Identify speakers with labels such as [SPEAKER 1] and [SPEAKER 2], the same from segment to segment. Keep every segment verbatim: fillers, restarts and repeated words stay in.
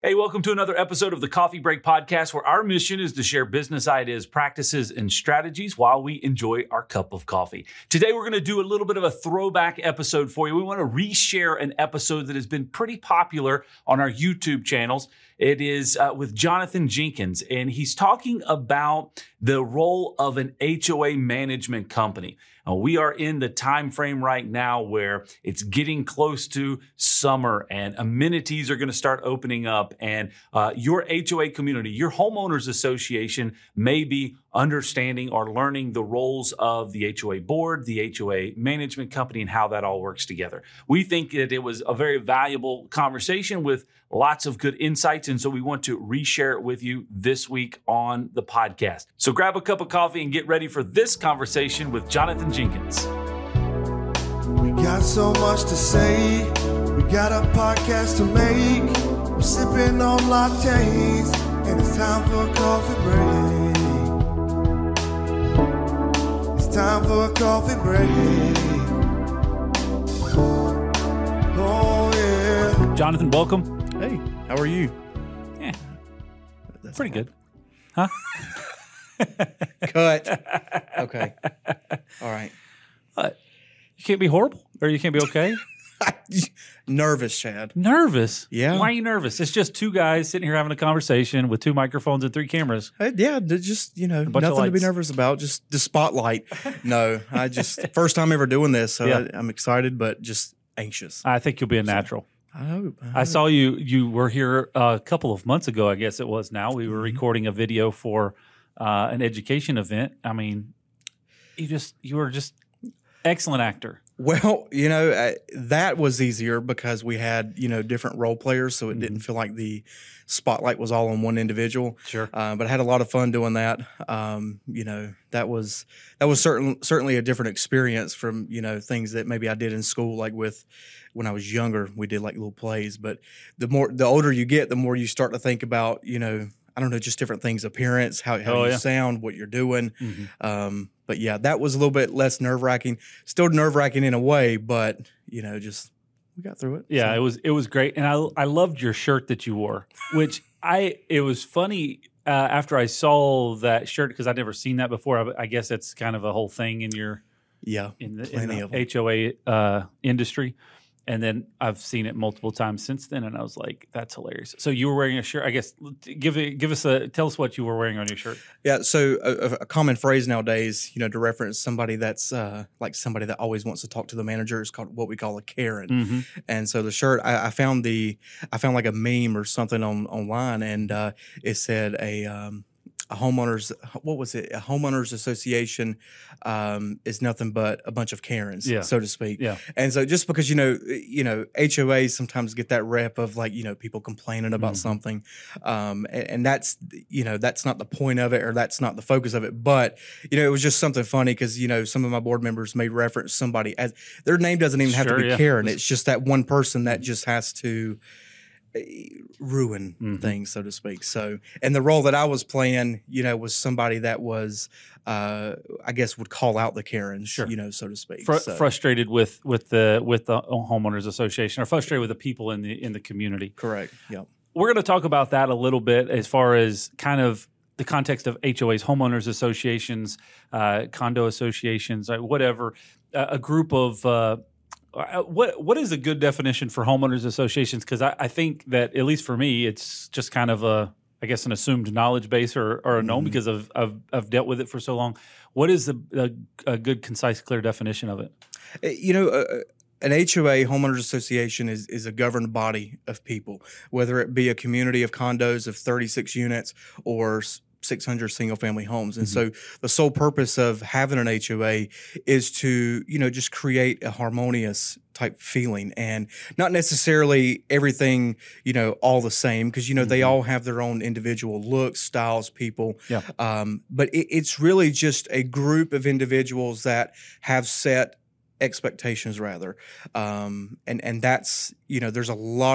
[SPEAKER 1] Hey, welcome to another episode of the Coffee Break Podcast, where our mission is to share business ideas, practices, and strategies while we enjoy our cup of coffee. Today, we're going to do a little bit of a throwback episode for you. We want to reshare an episode that has been pretty popular on our YouTube channels. It is uh, with Jonathan Jenkins, and he's talking about the role of an H O A management company. Uh, we are in the time frame right now where it's getting close to summer and amenities are going to start opening up, and uh, your H O A community, your homeowners association may be understanding or learning the roles of the H O A board, the H O A management company, and how that all works together. We think that it was a very valuable conversation with lots of good insights, and so we want to reshare it with you this week on the podcast. So grab a cup of coffee and get ready for this conversation with Jonathan Jenkins.
[SPEAKER 2] We got so much to say. We got a podcast to make. We're sipping on lattes, and it's time for a coffee break. It's time for a coffee break. Oh, yeah.
[SPEAKER 1] Jonathan, welcome.
[SPEAKER 3] Hey, how are you?
[SPEAKER 1] Yeah,
[SPEAKER 3] That's
[SPEAKER 1] pretty
[SPEAKER 3] hard.
[SPEAKER 1] good. Huh?
[SPEAKER 3] Cut. Okay. All right.
[SPEAKER 1] What? You can't be horrible, or you can't be okay?
[SPEAKER 3] Nervous, Chad.
[SPEAKER 1] Nervous?
[SPEAKER 3] Yeah.
[SPEAKER 1] Why are you nervous? It's just two guys sitting here having a conversation with two microphones and three cameras.
[SPEAKER 3] Hey, yeah, they're just, you know,
[SPEAKER 1] bunch of
[SPEAKER 3] nothing to be
[SPEAKER 1] lights.
[SPEAKER 3] nervous about. Just the spotlight. No, I just, first time ever doing this, so
[SPEAKER 1] Yeah.
[SPEAKER 3] I, I'm excited, but just anxious.
[SPEAKER 1] I think you'll be a natural.
[SPEAKER 3] I hope. I,
[SPEAKER 1] I
[SPEAKER 3] hope.
[SPEAKER 1] saw you. You were here a couple of months ago, I guess it was now. We were
[SPEAKER 3] Mhm.
[SPEAKER 1] recording a video for uh, an education event. I mean, you just, you were just excellent actor.
[SPEAKER 3] Well, you know, uh, that was easier because we had, you know, different role players, so it didn't feel like the spotlight was all on one individual.
[SPEAKER 1] Sure.
[SPEAKER 3] Uh, but I had a lot of fun doing that. Um, you know, that was that was certain, certainly a different experience from, you know, things that maybe I did in school, like with when I was younger, we did like little plays. But the more, the older you get, the more you start to think about, you know, I don't know, just different things, appearance, how, how
[SPEAKER 1] Oh,
[SPEAKER 3] you
[SPEAKER 1] yeah.
[SPEAKER 3] sound, what you're doing.
[SPEAKER 1] Mhm.
[SPEAKER 3] Um, but yeah, that was a little bit less nerve wracking. Still nerve wracking in a way, but you know, just we got through it.
[SPEAKER 1] Yeah,
[SPEAKER 3] So,
[SPEAKER 1] it was, it was great. And I, I loved your shirt that you wore, which I, it was funny uh, after I saw that shirt, because I'd never seen that before. I, I guess it's kind of a whole thing in your,
[SPEAKER 3] yeah,
[SPEAKER 1] in the, in
[SPEAKER 3] Plenty
[SPEAKER 1] the
[SPEAKER 3] of 'em.
[SPEAKER 1] H O A uh, industry. And then I've seen it multiple times since then, and I was like, "That's hilarious." So you were wearing a shirt. I guess give it, give us a tell us what you were wearing on your shirt.
[SPEAKER 3] yeah. So a, a common phrase nowadays, you know, to reference somebody that's uh, like somebody that always wants to talk to the manager is called what we call a Karen.
[SPEAKER 1] Mm-hmm.
[SPEAKER 3] And so the shirt, I, I found the, I found like a meme or something on online, and uh, it said a. Um, A homeowners, what was it? A homeowners association um, is nothing but a bunch of Karens,
[SPEAKER 1] Yeah.
[SPEAKER 3] so to speak.
[SPEAKER 1] Yeah.
[SPEAKER 3] And so, just because you know, you know, H O As sometimes get that rep of like you know people complaining about
[SPEAKER 1] Mhm.
[SPEAKER 3] something, um, and, and that's you know that's not the point of it, or that's not the focus of it. But you know, it was just something funny because you know some of my board members made reference to somebody as their name doesn't even have
[SPEAKER 1] Sure,
[SPEAKER 3] to be
[SPEAKER 1] yeah.
[SPEAKER 3] Karen. It's just that one person that just has to ruin
[SPEAKER 1] Mhm.
[SPEAKER 3] things, so to speak. So, and the role that I was playing, you know, was somebody that was, uh, I guess, would call out the Karens,
[SPEAKER 1] Sure.
[SPEAKER 3] you know, so to speak.
[SPEAKER 1] Fr-
[SPEAKER 3] so,
[SPEAKER 1] Frustrated with with the with the homeowners association, or frustrated with the people in the in the community.
[SPEAKER 3] correct. Yep.
[SPEAKER 1] We're going to talk about that a little bit as far as kind of the context of H O As, homeowners associations, uh, condo associations, uh, whatever, uh, a group of. Uh, uh, what what is a good definition for homeowners associations? Because I, I think that, at least for me, it's just kind of a, I guess, an assumed knowledge base or, or a known,
[SPEAKER 3] Mhm.
[SPEAKER 1] because I've, I've I've dealt with it for so long. What is the, a, a good, concise, clear definition of it?
[SPEAKER 3] Uh, You know, uh, an H O A, homeowners association, is is a governed body of people, whether it be a community of condos of thirty-six units or s- six hundred single family homes. And so the sole purpose of having an H O A is to, you know, just create a harmonious type feeling, and not necessarily everything, you know, all the same, because, you know, they
[SPEAKER 1] Mhm.
[SPEAKER 3] all have their own individual looks, styles, people.
[SPEAKER 1] Yeah.
[SPEAKER 3] Um, but it, it's really just a group of individuals that have set expectations rather. Um, and, and that's, you know, there's a lot of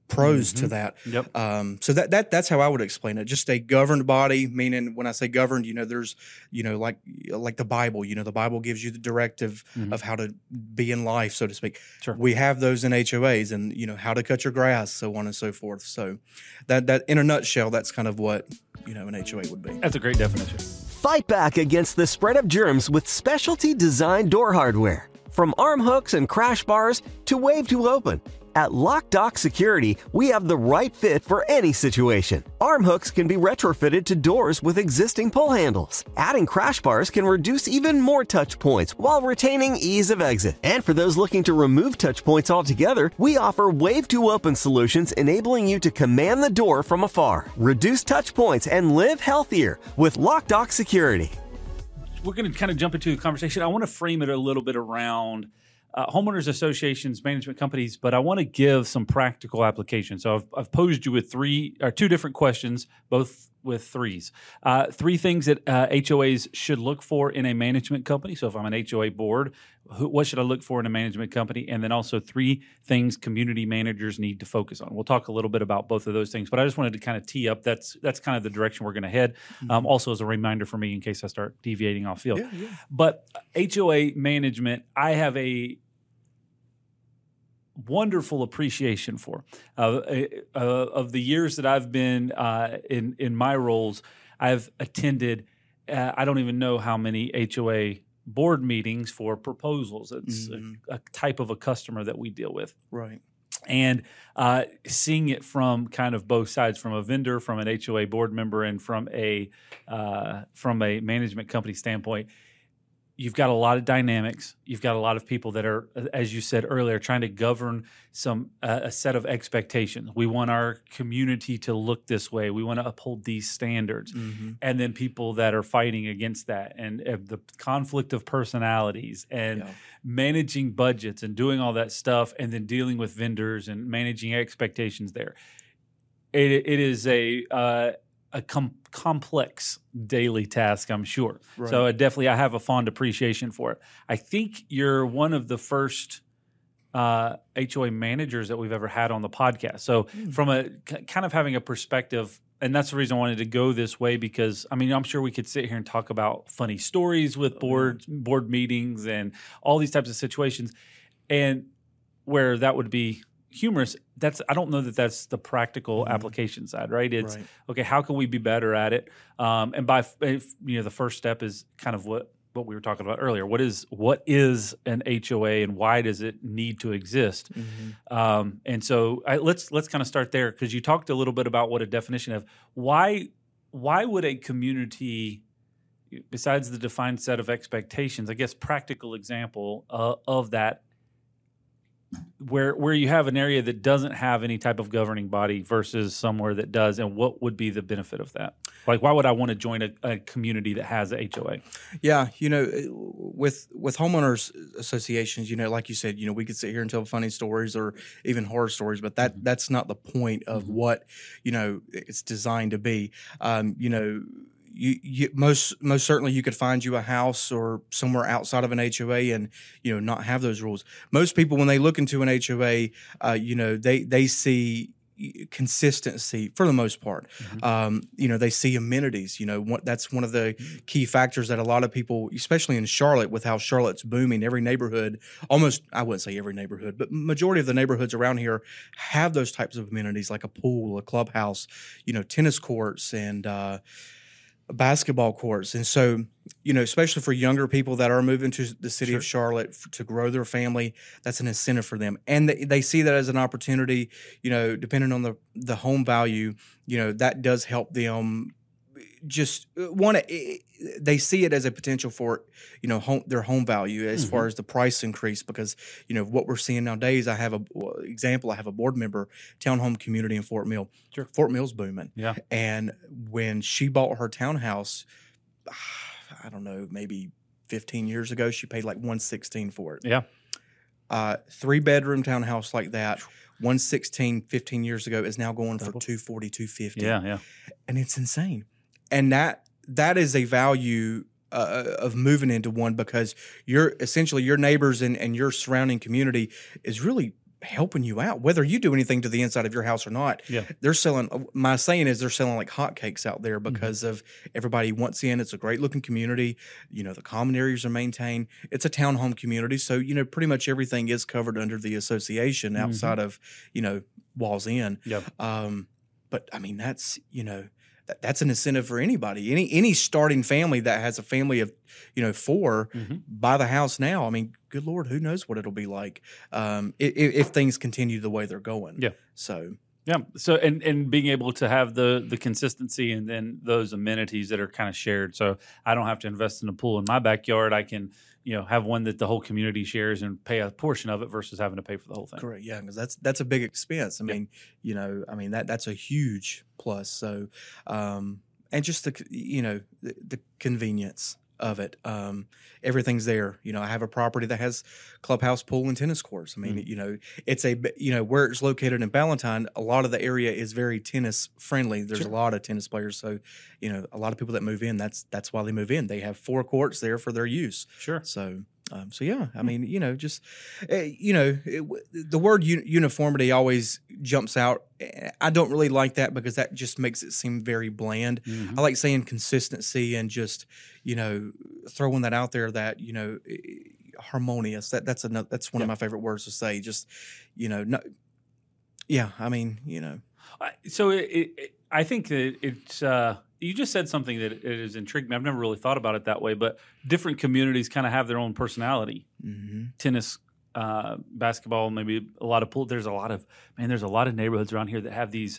[SPEAKER 3] pros
[SPEAKER 1] Mm-hmm.
[SPEAKER 3] to that.
[SPEAKER 1] Yep.
[SPEAKER 3] Um, so that that that's how I would explain it. Just a governed body, meaning when I say governed, you know, there's, you know, like like the Bible. You know, the Bible gives you the directive
[SPEAKER 1] Mm-hmm.
[SPEAKER 3] of how to be in life, so to speak.
[SPEAKER 1] Sure.
[SPEAKER 3] We have those in H O As, and you know how to cut your grass, so on and so forth. So that that in a nutshell, that's kind of what, you know, an H O A would be.
[SPEAKER 1] That's a great definition.
[SPEAKER 4] Fight back against the spread of germs with specialty design door hardware. From arm hooks and crash bars to Wave to Open. At LockDock Security, we have the right fit for any situation. Arm hooks can be retrofitted to doors with existing pull handles. Adding crash bars can reduce even more touch points while retaining ease of exit. And for those looking to remove touch points altogether, we offer Wave to Open solutions enabling you to command the door from afar. Reduce touch points and live healthier with LockDock Security.
[SPEAKER 1] We're going to kind of jump into a conversation. I want to frame it a little bit around uh, homeowners associations, management companies, but I want to give some practical applications. So I've, I've posed you with three or two different questions, both with threes. Uh, three things that uh, H O As should look for in a management company. So if I'm an H O A board, who, what should I look for in a management company? And then also three things community managers need to focus on. We'll talk a little bit about both of those things, but I just wanted to kind of tee up. That's that's kind of the direction we're going to head. Mm-hmm. Um, also as a reminder for me in case I start deviating off field.
[SPEAKER 3] Yeah, yeah.
[SPEAKER 1] But H O A management, I have a wonderful appreciation for. Uh, uh, of the years that I've been uh, in in my roles, I've attended. Uh, I don't even know how many H O A board meetings for proposals. It's mm-hmm. a, a type of a customer that we deal with,
[SPEAKER 3] right?
[SPEAKER 1] And uh, seeing it from kind of both sides, from a vendor, from an H O A board member, and from a uh, from a management company standpoint. You've got a lot of dynamics. You've got a lot of people that are, as you said earlier, trying to govern some uh, a set of expectations. We want our community to look this way. We want to uphold these standards. Mm-hmm. And then people that are fighting against that, and uh, the conflict of personalities, and yeah. managing budgets and doing all that stuff, and then dealing with vendors and managing expectations there. It, it is a uh, a com- complex daily task, I'm sure. Right. So I definitely, I have a fond appreciation for it. I think you're one of the first uh, H O A managers that we've ever had on the podcast. So mm. from a kind of having a perspective, and that's the reason I wanted to go this way, because I mean, I'm sure we could sit here and talk about funny stories with board board meetings and all these types of situations, and where that would be humorous. That's I don't know that that's the practical mm-hmm. application side, right? It's right. okay. How can we be better at it? Um, and by if, you know, the first step is kind of what what we were talking about earlier. What is what is an H O A, and why does it need to exist? Mm-hmm. Um, and so I, let's let's kind of start there, because you talked a little bit about what a definition of why why would a community, besides the defined set of expectations, I guess practical example uh, of that. Where where you have an area that doesn't have any type of governing body versus somewhere that does, and what would be the benefit of that? Like, why would I want to join a, a community that has a H O A?
[SPEAKER 3] Yeah, you know, with with homeowners associations, you know, like you said, you know, we could sit here and tell funny stories or even horror stories, but that that's not the point of mm-hmm. what, you know, it's designed to be. Um, you know. You, you, most most certainly you could find you a house or somewhere outside of an H O A and, you know, not have those rules. Most people, when they look into an H O A, uh, you know, they they see consistency for the most part. Mm-hmm. Um, you know, they see amenities. You know, what, that's one of the key factors that a lot of people, especially in Charlotte, with how Charlotte's booming, every neighborhood, almost, I wouldn't say every neighborhood, but majority of the neighborhoods around here have those types of amenities, like a pool, a clubhouse, you know, tennis courts, and uh basketball courts. And so, you know, especially for younger people that are moving to the city sure. of Charlotte f- to grow their family, that's an incentive for them. And they, they see that as an opportunity, you know, depending on the, the home value, you know, that does help them just want to, they see it as a potential for, you know, home, their home value as mm-hmm. far as the price increase, because, you know, what we're seeing nowadays, I have a well, example, I have a board member, townhome community in Fort Mill. Sure. Fort Mill's booming.
[SPEAKER 1] Yeah.
[SPEAKER 3] And when she bought her townhouse, I don't know, maybe fifteen years ago, she paid like one sixteen for it.
[SPEAKER 1] Yeah.
[SPEAKER 3] Uh, three bedroom townhouse like that, one sixteen fifteen years ago is now going for two forty, two fifty.
[SPEAKER 1] Yeah, yeah.
[SPEAKER 3] And it's insane. And that that is a value uh, of moving into one, because you're essentially your neighbors and, and your surrounding community is really helping you out, whether you do anything to the inside of your house or not.
[SPEAKER 1] Yeah.
[SPEAKER 3] They're selling, my saying is they're selling like hotcakes out there because mm-hmm. of everybody wants in. It's a great looking community. You know, the common areas are maintained. It's a townhome community. So, you know, pretty much everything is covered under the association mm-hmm. outside of, you know, walls in.
[SPEAKER 1] Yep.
[SPEAKER 3] Um, but I mean, that's, you know, that, that's an incentive for anybody. Any any starting family that has a family of, you know, four, mm-hmm. buy the house now. I mean, good Lord, who knows what it'll be like um, if, if things continue the way they're going.
[SPEAKER 1] Yeah.
[SPEAKER 3] So.
[SPEAKER 1] Yeah. So and and being able to have the the consistency and then those amenities that are kind of shared. So I don't have to invest in a pool in my backyard. I can, you know, have one that the whole community shares and pay a portion of it versus having to pay for the whole thing.
[SPEAKER 3] Correct. Yeah, because that's that's a big expense. I yeah. mean, you know, I mean that that's a huge plus. So, um, and just the you know the, the convenience of it. Um, everything's there. You know, I have a property that has clubhouse, pool, and tennis courts. I mean, mm. you know, it's a, you know, where it's located in Ballantyne, a lot of the area is very tennis friendly. There's sure. a lot of tennis players. So, you know, a lot of people that move in, that's, that's why they move in. They have four courts there for their use.
[SPEAKER 1] Sure.
[SPEAKER 3] So, Um, so yeah, I mean, you know, just uh, you know, it, the word un- uniformity always jumps out. I don't really like that because that just makes it seem very bland. Mm-hmm. I like saying consistency and just, you know, throwing that out there that, you know, harmonious. That that's another, that's one yeah. of my favorite words to say. Just, you know, no, yeah. I mean, you know,
[SPEAKER 1] so it, it, I think that it's. Uh, You just said something that it has intrigued me. I've never really thought about it that way, but different communities kind of have their own personality. Mm-hmm. Tennis, uh, basketball, maybe a lot of pool. There's a lot of man. There's a lot of neighborhoods around here that have these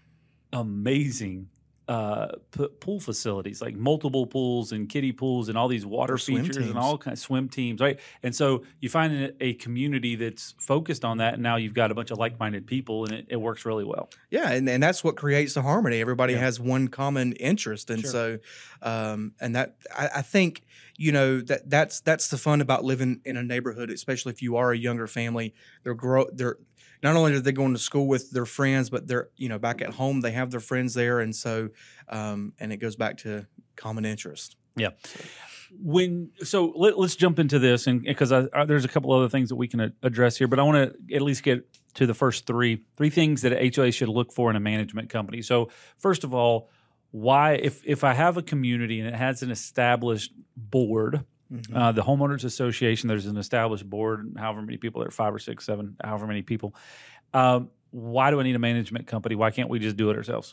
[SPEAKER 1] amazing uh, p- pool facilities, like multiple pools and kiddie pools and all these water features and all kinds of swim teams, right? And so you find a, a community that's focused on that, and now you've got a bunch of like-minded people, and it, it works really well.
[SPEAKER 3] Yeah, and, and that's what creates the harmony. Everybody yeah. has one common interest, and sure. so, um, and that I, I think you know that that's that's the fun about living in a neighborhood, especially if you are a younger family. They're grow they're Not only are they going to school with their friends, but they're, you know, back at home, they have their friends there. And so, um, and it goes back to common interest.
[SPEAKER 1] Yeah. So. When, so let, let's jump into this, and because I, I, there's a couple other things that we can a, address here, but I want to at least get to the first three, three things that H O A should look for in a management company. So first of all, why, if, if I have a community and it has an established board, Mm-hmm. Uh, the homeowners association, there's an established board, however many people there are, five or six, seven, however many people. Um, why do I need a management company? Why can't we just do it ourselves?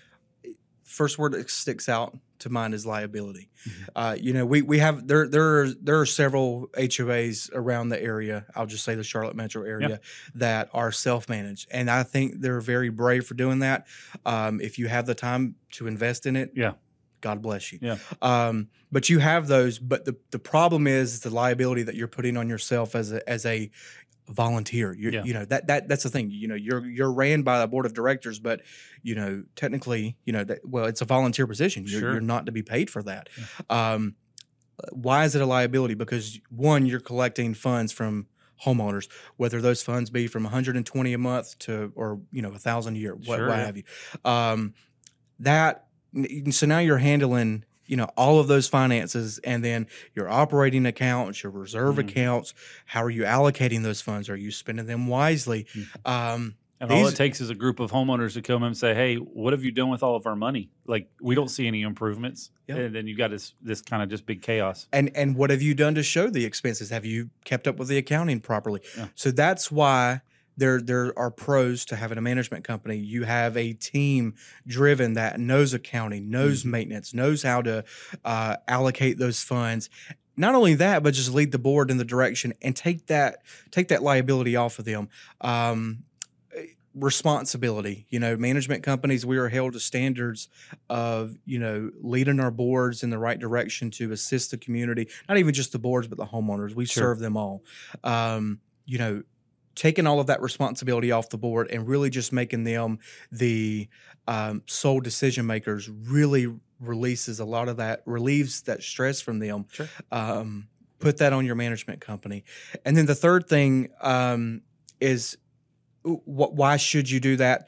[SPEAKER 3] First word that sticks out to mind is liability. Mm-hmm. Uh, you know, we we have there there are, there are several H O As around the area. I'll just say the Charlotte metro area yep. that are self-managed, and I think they're very brave for doing that. Um, if you have the time to invest in it,
[SPEAKER 1] yeah.
[SPEAKER 3] God bless you.
[SPEAKER 1] Yeah.
[SPEAKER 3] Um, but you have those. But the, the problem is the liability that you're putting on yourself as a as a volunteer. You're, yeah. You know that that that's the thing. You know you're you're ran by a board of directors, but you know technically you know that well it's a volunteer position. You're,
[SPEAKER 1] sure.
[SPEAKER 3] you're not to be paid for that. Yeah. Um, why is it a liability? Because one, you're collecting funds from homeowners, whether those funds be from one hundred twenty a month to or you know a thousand a year, what,
[SPEAKER 1] sure,
[SPEAKER 3] what
[SPEAKER 1] yeah.
[SPEAKER 3] have you. Um, that. So now you're handling, you know, all of those finances, and then your operating accounts, your reserve mm-hmm. accounts. How are you allocating those funds? Are you spending them wisely?
[SPEAKER 1] Mm-hmm.
[SPEAKER 3] Um,
[SPEAKER 1] and
[SPEAKER 3] these,
[SPEAKER 1] all it takes is a group of homeowners to come and say, "Hey, what have you done with all of our money? Like, we don't see any improvements." Yep. And then you got this this kind of just big chaos.
[SPEAKER 3] And and what have you done to show the expenses? Have you kept up with the accounting properly?
[SPEAKER 1] Yeah.
[SPEAKER 3] So that's why. There, there are pros to having a management company. You have a team driven that knows accounting, knows mm-hmm. maintenance, knows how to uh, allocate those funds. Not only that, but just lead the board in the direction and take that take that liability off of them. Um, responsibility, you know, management companies, we are held to standards of, you know, leading our boards in the right direction to assist the community. Not even just the boards, but the homeowners. We sure. serve them all. Um, you know. Taking all of that responsibility off the board and really just making them the um, sole decision makers really releases a lot of that, relieves that stress from them.
[SPEAKER 1] Sure.
[SPEAKER 3] Um, put that on your management company. And then the third thing um, is wh- why should you do that?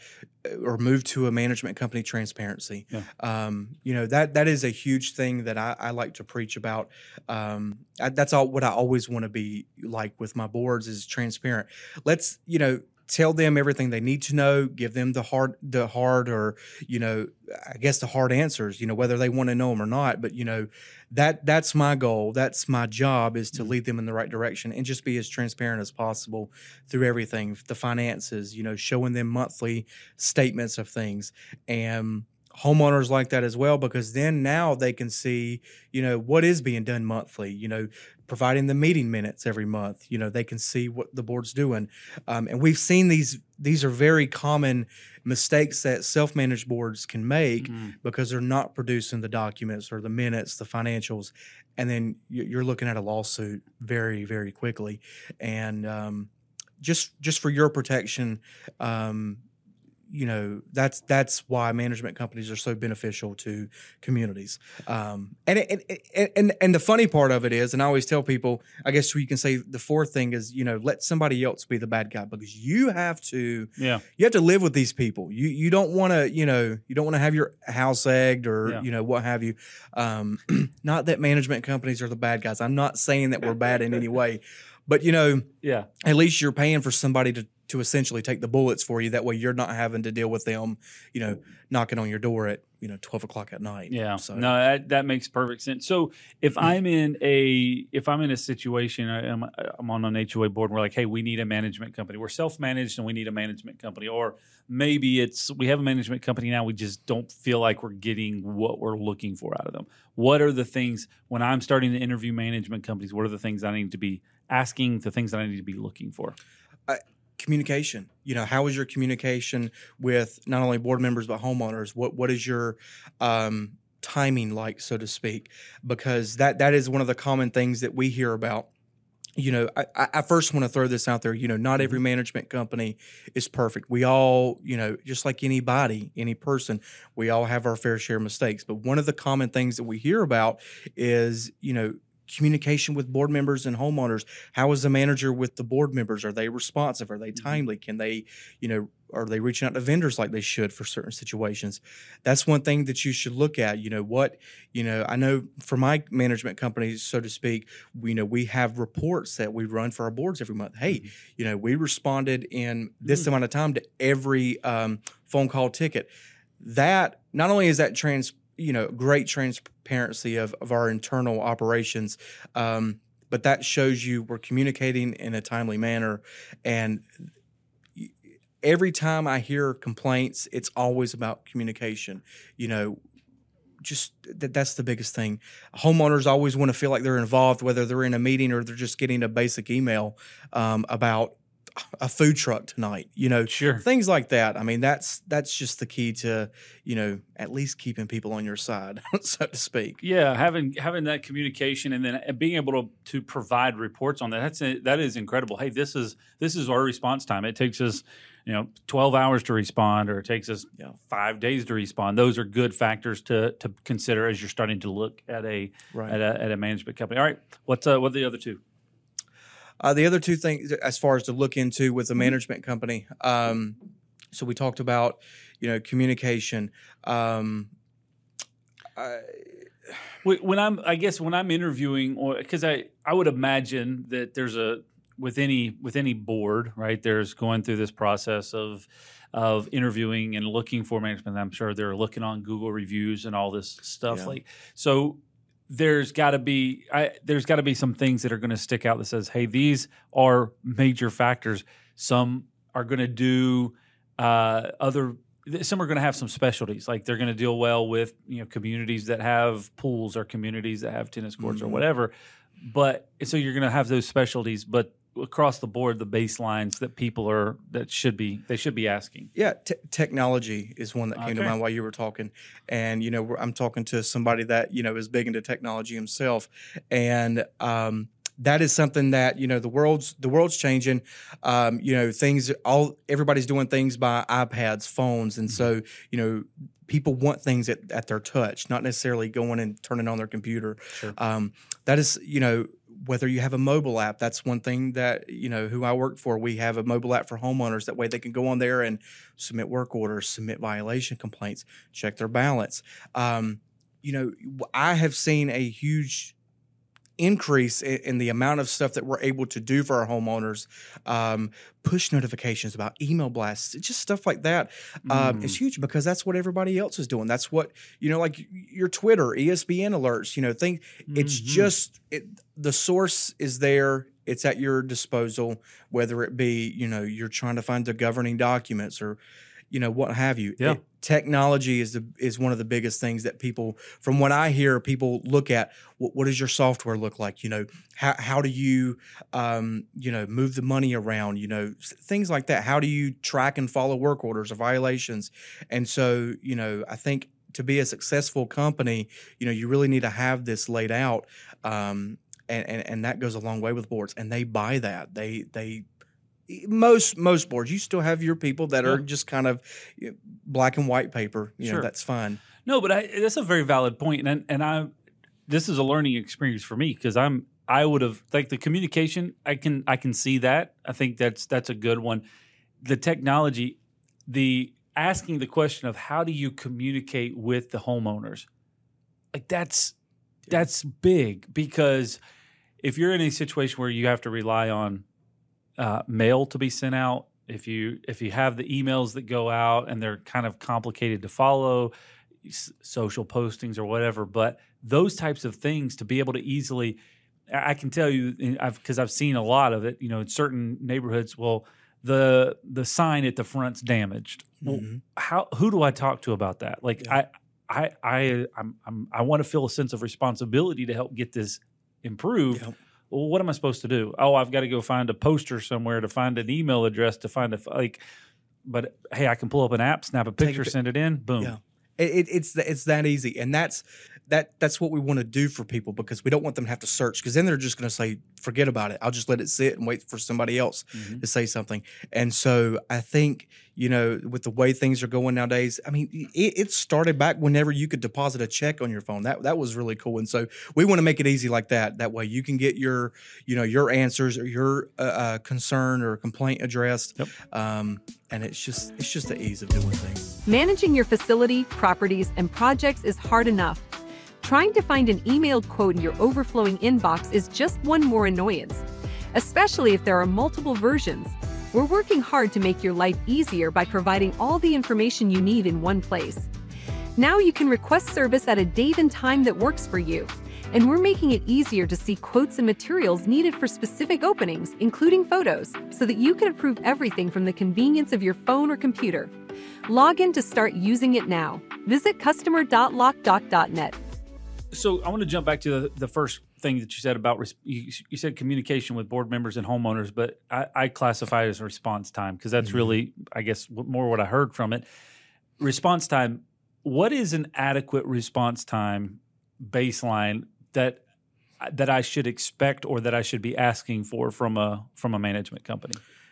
[SPEAKER 3] or move to a management company transparency.
[SPEAKER 1] Yeah.
[SPEAKER 3] Um, you know, that that is a huge thing that I, I like to preach about. Um, I, that's all what I always want to be like with my boards is transparent. Let's, you know, tell them everything they need to know, give them the hard, the hard, or, you know, I guess the hard answers, you know, whether they want to know them or not. But, you know, that that's my goal. That's my job, is to lead them in the right direction and just be as transparent as possible through everything, the finances, you know, showing them monthly statements of things. And homeowners like that as well, because then now they can see, you know, what is being done monthly, you know, providing the meeting minutes every month, you know, they can see what the board's doing. Um, and we've seen these, these are very common mistakes that self-managed boards can make mm. because they're not producing the documents or the minutes, the financials. And then you're looking at a lawsuit very, very quickly. And um, just, just for your protection, um, you know, that's that's why management companies are so beneficial to communities. Um, and, it, it, and and the funny part of it is, and I always tell people, I guess you can say the fourth thing is, you know, let somebody else be the bad guy, because you have to,
[SPEAKER 1] yeah,
[SPEAKER 3] you have to live with these people. You you don't want to, you know, you don't want to have your house egged or
[SPEAKER 1] yeah.
[SPEAKER 3] you know what have you. Um, not that management companies are the bad guys. I'm not saying that we're bad in any way, but you know,
[SPEAKER 1] yeah,
[SPEAKER 3] at least you're paying for somebody to. to essentially take the bullets for you. That way you're not having to deal with them, you know, knocking on your door at, you know, twelve o'clock at night.
[SPEAKER 1] Yeah.
[SPEAKER 3] So.
[SPEAKER 1] No, that, that makes perfect sense. So if I'm in a, if I'm in a situation, I'm, I'm on an H O A board and we're like, hey, we need a management company. We're self-managed and we need a management company. Or maybe it's, we have a management company now, we just don't feel like we're getting what we're looking for out of them. What are the things, when I'm starting to interview management companies, what are the things I need to be asking, the things that I need to be looking for?
[SPEAKER 3] I, Communication. You know, how is your communication with not only board members but homeowners? What what is your um, timing like, so to speak? Because that that is one of the common things that we hear about. You know, I, I first want to throw this out there. You know, not every management company is perfect. We all, you know, just like anybody, any person, we all have our fair share of mistakes. But one of the common things that we hear about is, you know, communication with board members and homeowners. How is the manager with the board members? Are they responsive? Are they timely? Can they, you know, are they reaching out to vendors like they should for certain situations? That's one thing that you should look at. You know, what, you know, I know for my management companies, so to speak, we, you know, we have reports that we run for our boards every month. Hey, mm-hmm. you know, we responded in this mm-hmm. amount of time to every um, phone call ticket. That, not only is that trans, you know, great transparency of, of our internal operations, um, but that shows you we're communicating in a timely manner. And every time I hear complaints, it's always about communication. You know, just that that's the biggest thing. Homeowners always want to feel like they're involved, whether they're in a meeting or they're just getting a basic email um, about a food truck tonight, you know,
[SPEAKER 1] sure.
[SPEAKER 3] things like that. I mean, that's that's just the key to, you know, at least keeping people on your side, so to speak.
[SPEAKER 1] Yeah, having having that communication and then being able to to provide reports on that. That's a, that is incredible. Hey, this is this is our response time. It takes us, you know, twelve hours to respond, or it takes us you know, five days to respond. Those are good factors to to consider as you're starting to look at a right. at a at a management company. All right, what's uh, what are the other two?
[SPEAKER 3] Uh, the other two things, as far as to look into with the management company, um, so we talked about, you know, communication. Um, I,
[SPEAKER 1] when I'm, I guess when I'm interviewing, or because I, I would imagine that there's a with any with any board, right? There's going through this process of of interviewing and looking for management. I'm sure they're looking on Google reviews and all this stuff.
[SPEAKER 3] Yeah.
[SPEAKER 1] Like so. There's got to be I, there's got to be some things that are going to stick out that says, hey, these are major factors. Some are going to do uh, other. Some are going to have some specialties, like they're going to deal well with you know communities that have pools or communities that have tennis courts mm-hmm. or whatever. But so you're going to have those specialties, but across the board, the baselines that people are that should be they should be asking.
[SPEAKER 3] Yeah, te- technology is one that came okay. to mind while you were talking, and you know I'm talking to somebody that you know is big into technology himself, and um, that is something that you know the world's the world's changing. Um, you know things all everybody's doing things by iPads, phones, and mm-hmm. so you know. People want things at, at their touch, not necessarily going and turning on their computer.
[SPEAKER 1] Sure.
[SPEAKER 3] Um, that is, you know, whether you have a mobile app, that's one thing that, you know, who I work for, we have a mobile app for homeowners. That way they can go on there and submit work orders, submit violation complaints, check their balance. Um, you know, I have seen a huge increase in, in the amount of stuff that we're able to do for our homeowners, um, push notifications about email blasts, just stuff like that. Um,
[SPEAKER 1] Mm.
[SPEAKER 3] It's huge because that's what everybody else is doing. That's what, you know, like your Twitter, E S P N alerts, you know, think it's
[SPEAKER 1] Mhm.
[SPEAKER 3] just, it, the source is there. It's at your disposal, whether it be, you know, you're trying to find the governing documents or, you know, what have you.
[SPEAKER 1] Yeah.
[SPEAKER 3] It, technology is the is one of the biggest things that people, from what I hear, people look at. What, what does your software look like? You know, how how do you, um, you know, move the money around? You know, s- things like that. How do you track and follow work orders or violations? And so, you know, I think to be a successful company, you know, you really need to have this laid out, um, and, and and that goes a long way with boards. And they buy that. They they. Most most boards, you still have your people that are
[SPEAKER 1] Yeah.
[SPEAKER 3] just kind of you know, black and white paper. You know,
[SPEAKER 1] Sure.
[SPEAKER 3] that's fine.
[SPEAKER 1] No, but I, that's a very valid point, and and I this is a learning experience for me because I'm I would have like the communication. I can I can see that. I think that's that's a good one. The technology, the asking the question of how do you communicate with the homeowners, like that's that's big because if you're in a situation where you have to rely on uh, mail to be sent out, if you if you have the emails that go out and they're kind of complicated to follow, s- social postings or whatever, but those types of things to be able to easily, I I can tell you, in- I've because I've seen a lot of it. You know, in certain neighborhoods, well, the the sign at the front's damaged. Well,
[SPEAKER 3] Mhm.
[SPEAKER 1] how who do I talk to about that? Like
[SPEAKER 3] Yeah.
[SPEAKER 1] I I I I'm, I'm I want to feel a sense of responsibility to help get this improved.
[SPEAKER 3] Yep.
[SPEAKER 1] Well, what am I supposed to do? Oh, I've got to go find a poster somewhere to find an email address to find a like. But hey, I can pull up an app, snap a
[SPEAKER 3] Take a
[SPEAKER 1] picture,
[SPEAKER 3] pic-
[SPEAKER 1] send it in, boom.
[SPEAKER 3] Yeah. It, it, it's th- it's that easy, and that's that that's what we want to do for people because we don't want them to have to search because then they're just going to say, forget about it. I'll just let it sit and wait for somebody else
[SPEAKER 1] Mhm.
[SPEAKER 3] to say something. And so I think you know with the way things are going nowadays, I mean it, it started back whenever you could deposit a check on your phone. That that was really cool, and so we want to make it easy like that. That way you can get your you know your answers or your uh, uh, concern or complaint addressed.
[SPEAKER 1] Yep.
[SPEAKER 3] Um, and it's just it's just the ease of doing things.
[SPEAKER 5] Managing your facility, properties, and projects is hard enough. Trying to find an emailed quote in your overflowing inbox is just one more annoyance, especially if there are multiple versions. We're working hard to make your life easier by providing all the information you need in one place. Now you can request service at a date and time that works for you. And we're making it easier to see quotes and materials needed for specific openings, including photos, so that you can approve everything from the convenience of your phone or computer. Log in to start using it now. Visit customer dot lockdoc dot net.
[SPEAKER 1] So I want to jump back to the, the first thing that you said about res- you, you said communication with board members and homeowners, but I, I classify it as response time because that's
[SPEAKER 3] Mm-hmm.
[SPEAKER 1] really, I guess, what- more what I heard from it. Response time. What is an adequate response time baseline that that I should expect or that I should be asking for from a from a management company?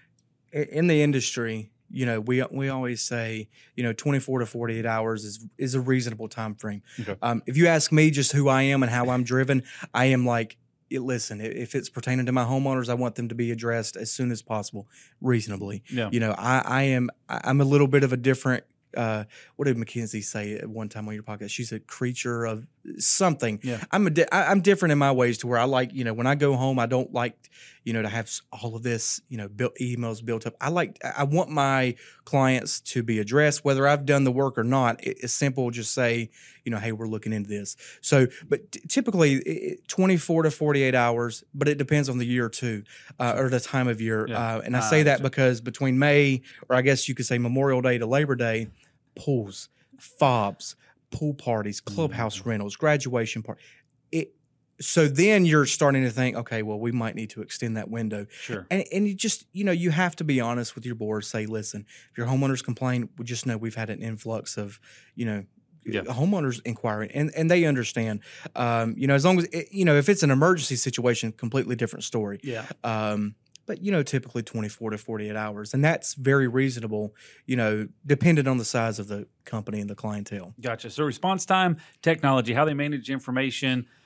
[SPEAKER 3] I- in the industry, you know, we we always say, you know, twenty-four to forty-eight hours is is a reasonable time frame.
[SPEAKER 1] Okay.
[SPEAKER 3] Um, if you ask me just who I am and how I'm driven, I am like, it, listen, i- if it's pertaining to my homeowners, I want them to be addressed as soon as possible, reasonably.
[SPEAKER 1] Yeah.
[SPEAKER 3] You know, I, I am I- I'm a little bit of a different. Uh, what did Mackenzie say at one time on your podcast? She's a creature of something.
[SPEAKER 1] Yeah.
[SPEAKER 3] I'm a di- I, I'm different in my ways to where I like, you know, when I go home, I don't like, you know, to have s- all of this, you know, built emails built up. I like, I I want my clients to be addressed, whether I've done the work or not. It, it's simple. Just say, you know, hey, we're looking into this. So, but t- typically it, it- twenty-four to forty-eight hours, but it depends on the year too, uh, or the time of year.
[SPEAKER 1] Yeah.
[SPEAKER 3] Uh, and I
[SPEAKER 1] Ah,
[SPEAKER 3] say that
[SPEAKER 1] gotcha.
[SPEAKER 3] because between May, or I guess you could say Memorial Day to Labor Day, pools, fobs, pool parties, clubhouse
[SPEAKER 1] Mm-hmm.
[SPEAKER 3] rentals, graduation party. It so then you're starting to think, okay, well, we might need to extend that window.
[SPEAKER 1] Sure.
[SPEAKER 3] And and you just, you know, you have to be honest with your board. Say, listen, if your homeowners complain, we just know we've had an influx of, you know,
[SPEAKER 1] Yeah.
[SPEAKER 3] homeowners inquiring, and and they understand. Um, you know, as long as it, you know, if it's an emergency situation, completely different story.
[SPEAKER 1] Yeah.
[SPEAKER 3] Um, but you know, typically twenty-four to forty-eight hours, and that's very reasonable. You know, dependent on the size of the company and the clientele.
[SPEAKER 1] Gotcha. So response time, technology, how they manage information,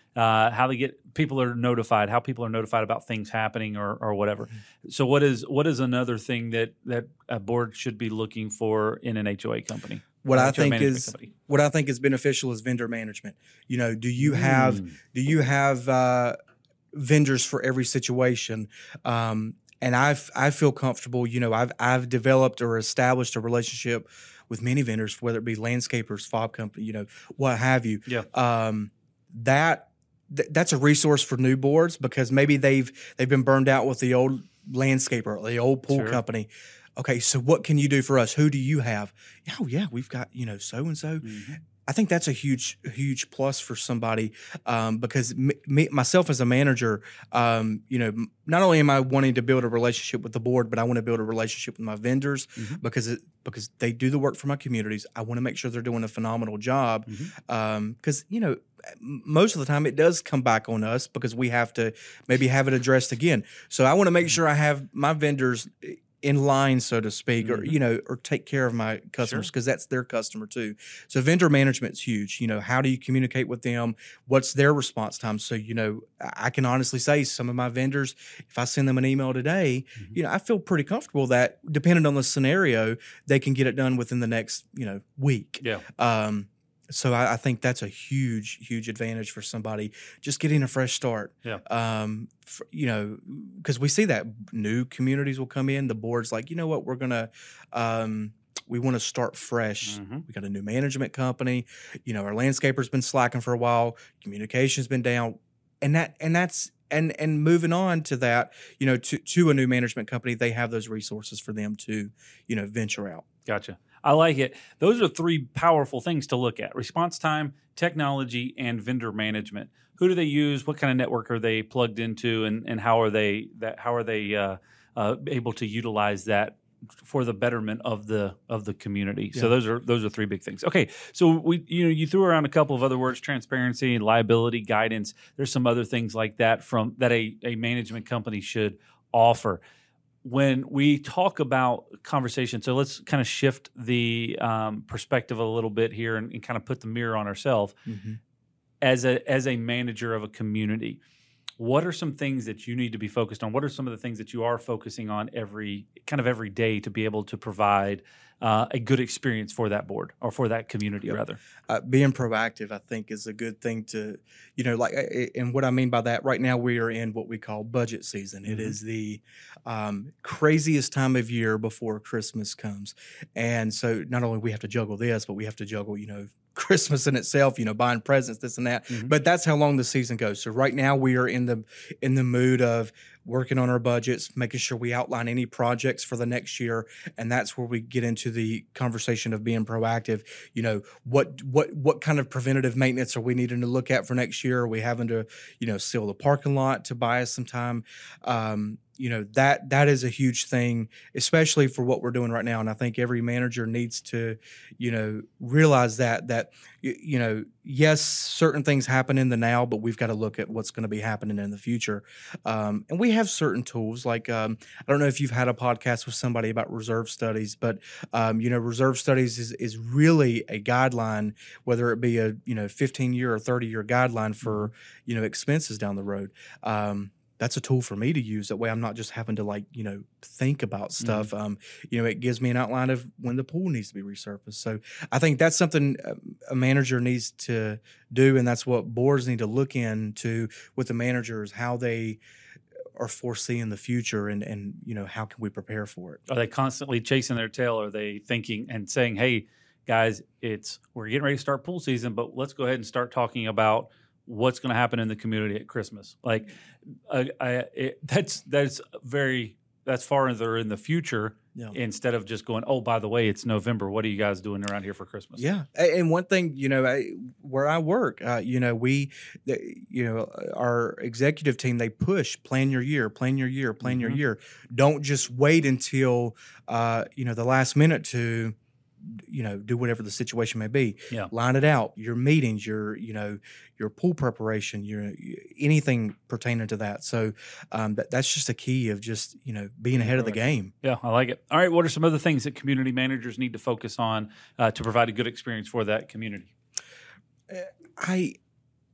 [SPEAKER 1] uh, how they get people are notified, how people are notified about things happening or or whatever. Mm-hmm. So what is what is another thing that that a board should be looking for in an H O A company?
[SPEAKER 3] What I
[SPEAKER 1] H O A
[SPEAKER 3] think is
[SPEAKER 1] company?
[SPEAKER 3] what I think is beneficial is vendor management. You know, do you have mm. do you have uh, vendors for every situation? Um, and I I feel comfortable. You know, I've I've developed or established a relationship with many vendors, whether it be landscapers, fob company, you know, what have you.
[SPEAKER 1] Yeah.
[SPEAKER 3] Um, that th- that's a resource for new boards because maybe they've they've been burned out with the old landscaper, the old pool
[SPEAKER 1] Sure.
[SPEAKER 3] company. Okay, so what can you do for us? Who do you have? Oh, yeah, we've got, you know, so-and-so.
[SPEAKER 1] Mm-hmm.
[SPEAKER 3] I think that's a huge, huge plus for somebody um, because me, me, myself as a manager, um, you know, not only am I wanting to build a relationship with the board, but I want to build a relationship with my vendors
[SPEAKER 1] Mm-hmm.
[SPEAKER 3] because it, because they do the work for my communities. I want to make sure they're doing a phenomenal job
[SPEAKER 1] Mm-hmm.
[SPEAKER 3] um, because, you know, m- most of the time it does come back on us because we have to maybe have it addressed again. So I want to make sure I have my vendors in line, so to speak,
[SPEAKER 1] Mm-hmm.
[SPEAKER 3] or, you know, or take care of my customers
[SPEAKER 1] Sure.
[SPEAKER 3] because that's their customer too. So vendor management's huge. You know, how do you communicate with them? What's their response time? So, you know, I I can honestly say some of my vendors, if I send them an email today,
[SPEAKER 1] Mm-hmm.
[SPEAKER 3] you know, I feel pretty comfortable that depending on the scenario, they can get it done within the next, you know, week.
[SPEAKER 1] Yeah.
[SPEAKER 3] Um, so I, I think that's a huge, huge advantage for somebody just getting a fresh start.
[SPEAKER 1] Yeah.
[SPEAKER 3] Um, for, you know, because we see that new communities will come in. The board's like, you know what, we're gonna, um, we want to start fresh.
[SPEAKER 1] Mm-hmm.
[SPEAKER 3] We got a new management company. You know, our landscaper's been slacking for a while. Communication's been down, and that and that's. And and moving on to that, you know, to, to a new management company, they have those resources for them to, you know, venture out.
[SPEAKER 1] Gotcha. I like it. Those are three powerful things to look at: response time, technology, and vendor management. Who do they use? What kind of network are they plugged into, and, and how are they that how are they uh, uh, able to utilize that for the betterment of the of the community?
[SPEAKER 3] Yeah.
[SPEAKER 1] So those are those are three big things. Okay, so we you know you threw around a couple of other words: transparency, liability, guidance. There's some other things like that from that a a management company should offer. When we talk about conversation, so let's kind of shift the um, perspective a little bit here and, and kind of put the mirror on ourselves.
[SPEAKER 3] Mm-hmm.
[SPEAKER 1] As a as a manager of a community, what are some things that you need to be focused on? What are some of the things that you are focusing on every kind of every day to be able to provide uh, a good experience for that board or for that community,
[SPEAKER 3] Yep.
[SPEAKER 1] rather?
[SPEAKER 3] Uh, being proactive, I think, is a good thing to, you know, like, and what I mean by that, right now we are in what we call budget season. It
[SPEAKER 1] Mhm.
[SPEAKER 3] is the um, craziest time of year before Christmas comes. And so not only we have to juggle this, but we have to juggle, you know, Christmas in itself, you know, buying presents, this and that.
[SPEAKER 1] Mhm.
[SPEAKER 3] But that's how long the season goes. So right now we are in the in the mood of working on our budgets, making sure we outline any projects for the next year, and that's where we get into the conversation of being proactive. You know, what what what kind of preventative maintenance are we needing to look at for next year? Are we having to, you know, seal the parking lot to buy us some time? Um, you know, that that is a huge thing, especially for what we're doing right now. And I think every manager needs to, you know, realize that that y- you know, yes, certain things happen in the now, but we've got to look at what's going to be happening in the future. Um, and we have certain tools like um, I don't know if you've had a podcast with somebody about reserve studies, but um, you know, reserve studies is is really a guideline, whether it be a you know fifteen year or thirty year guideline for you know expenses down the road. Um, that's a tool for me to use. That way I'm not just having to like, you know, think about stuff. Um, you know, it gives me an outline of when the pool needs to be resurfaced. So I think that's something a manager needs to do. And that's what boards need to look into with the managers, how they are foreseeing the future and, and, you know, how can we prepare for it?
[SPEAKER 1] Are they constantly chasing their tail? Are they thinking and saying, hey, guys, it's we're getting ready to start pool season, but let's go ahead and start talking about what's going to happen in the community at Christmas? Like, I, I, it, that's that's very that's farther in the future.
[SPEAKER 3] Yeah.
[SPEAKER 1] Instead of just going, oh, by the way, it's November. What are you guys doing around here for Christmas?
[SPEAKER 3] Yeah, A- and one thing, you know, I, where I work, uh, you know, we, the, you know, our executive team, they push, plan your year, plan your year, plan
[SPEAKER 1] Mhm.
[SPEAKER 3] your year. Don't just wait until, uh, you know, the last minute to, you know, do whatever the situation may be.
[SPEAKER 1] Yeah.
[SPEAKER 3] Line it out. Your meetings, your, you know, your pool preparation, your anything pertaining to that. So um, that that's just a key of just, you know, being ahead of the game.
[SPEAKER 1] Yeah, I like it. All right, what are some other things that community managers need to focus on uh, to provide a good experience for that community?
[SPEAKER 3] I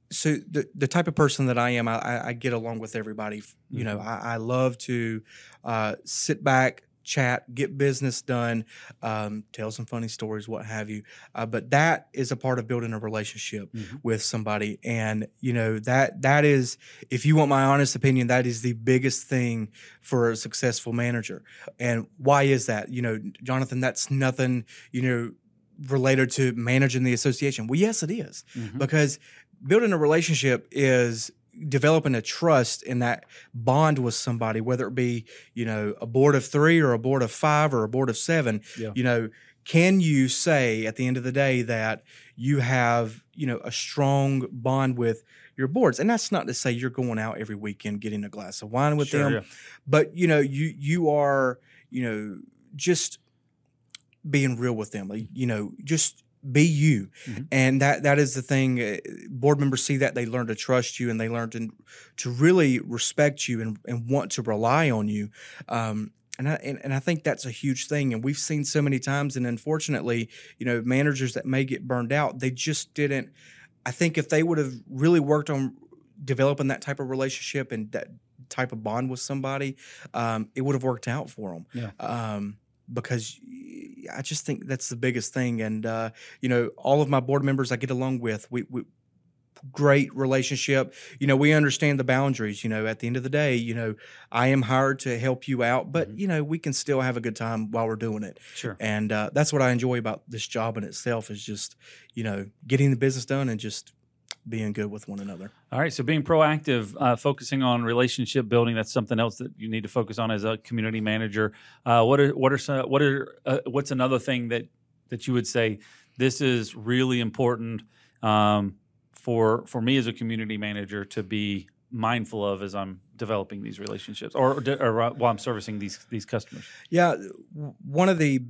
[SPEAKER 3] so the the type of person that I am, I, I, I get along with everybody. You know, I, I love to uh, sit back, chat, get business done, um, tell some funny stories, what have you. Uh, but that is a part of building a relationship mm-hmm. with somebody. And, you know, that that is, if you want my honest opinion, that is the biggest thing for a successful manager. And why is that? You know, Jonathan, that's nothing, you know, related to managing the association. Well, yes, it is. Mm-hmm. Because building a relationship is developing a trust in that bond with somebody, whether it be, you know, a board of three or a board of five or a board of seven. Yeah. You know, can you say at the end of the day that you have, you know, a strong bond with your boards? And that's not to say you're going out every weekend getting a glass of wine with sure, them, yeah. but you know, you you are, you know, just being real with them. Like, you know, just be you. Mm-hmm. And that that is the thing. Uh, board members see that, they learn to trust you, and they learn to to really respect you and, and want to rely on you. Um, and I and, and I think that's a huge thing. And we've seen so many times, and unfortunately, you know, managers that may get burned out, they just didn't. I think if they would have really worked on developing that type of relationship and that type of bond with somebody, um, it would have worked out for them. Yeah. Um, because I just think that's the biggest thing. And, uh, you know, all of my board members I get along with, we, we great relationship. You know, we understand the boundaries. You know, at the end of the day, you know, I am hired to help you out, but, mm-hmm. you know, we can still have a good time while we're doing it. Sure. And uh, that's what I enjoy about this job in itself is just, you know, getting the business done and just being good with one another.
[SPEAKER 1] All right. So being proactive, uh, focusing on relationship building, that's something else that you need to focus on as a community manager. Uh, what are, what are some, what are, uh, what's another thing that, that you would say this is really important um, for, for me as a community manager to be mindful of as I'm developing these relationships or, or while I'm servicing these, these customers?
[SPEAKER 3] Yeah. One of the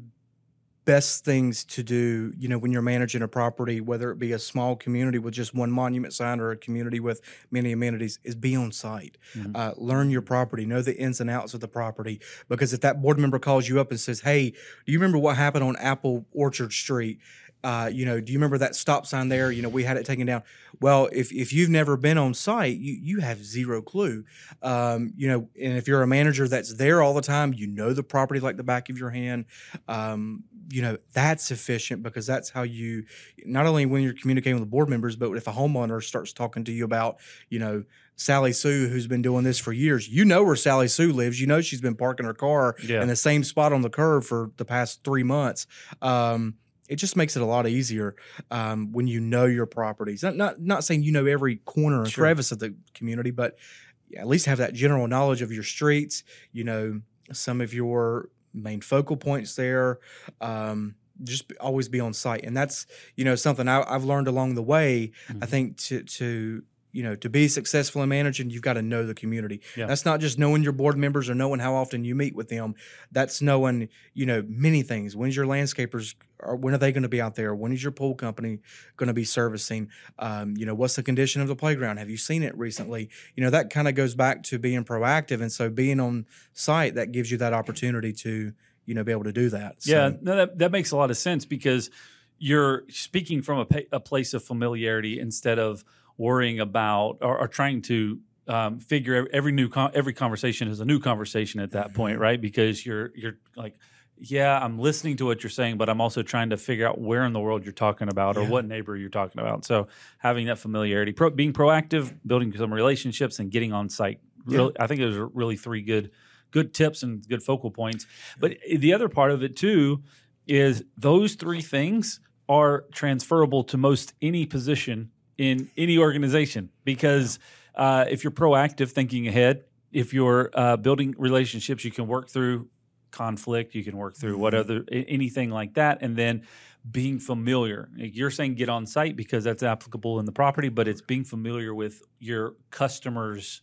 [SPEAKER 3] best things to do, you know, when you're managing a property, whether it be a small community with just one monument sign or a community with many amenities, is be on site. Mm-hmm. Uh, learn your property, know the ins and outs of the property. Because if that board member calls you up and says, "Hey, do you remember what happened on Apple Orchard Street? Uh, you know, do you remember that stop sign there? You know, we had it taken down." Well, if if you've never been on site, you you have zero clue. Um, you know, and if you're a manager that's there all the time, you know the property like the back of your hand. Um, you know, that's sufficient because that's how you, not only when you're communicating with the board members, but if a homeowner starts talking to you about, you know, Sally Sue, who's been doing this for years, you know where Sally Sue lives. You know she's been parking her car yeah. in the same spot on the curb for the past three months. Um, it just makes it a lot easier um, when you know your properties. Not, not not saying you know every corner and sure. crevice of the community, but at least have that general knowledge of your streets, you know, some of your main focal points there. Um, just always be on site. And that's, you know, something I, I've learned along the way. Mm-hmm. I think to, to, you know, to be successful in managing, you've got to know the community. Yeah. That's not just knowing your board members or knowing how often you meet with them. That's knowing, you know, many things. When's your landscapers, or when are they going to be out there? When is your pool company going to be servicing? Um, you know, what's the condition of the playground? Have you seen it recently? You know, that kind of goes back to being proactive. And so being on site, that gives you that opportunity to, you know, be able to do that. So,
[SPEAKER 1] yeah, no, that, that makes a lot of sense because you're speaking from a, pa- a place of familiarity instead of worrying about or, or trying to um, figure every new con- every conversation is a new conversation at that point, right? Because you're you're like, yeah, I'm listening to what you're saying, but I'm also trying to figure out where in the world you're talking about or yeah. what neighbor you're talking about. So having that familiarity, pro- being proactive, building some relationships, and getting on site. Really, yeah. I think those are really three good good tips and good focal points. But the other part of it too is those three things are transferable to most any position in any organization because uh, if you're proactive, thinking ahead, if you're uh, building relationships, you can work through conflict, you can work through what other anything like that, and then being familiar. You're saying get on site because that's applicable in the property, but it's being familiar with your customers'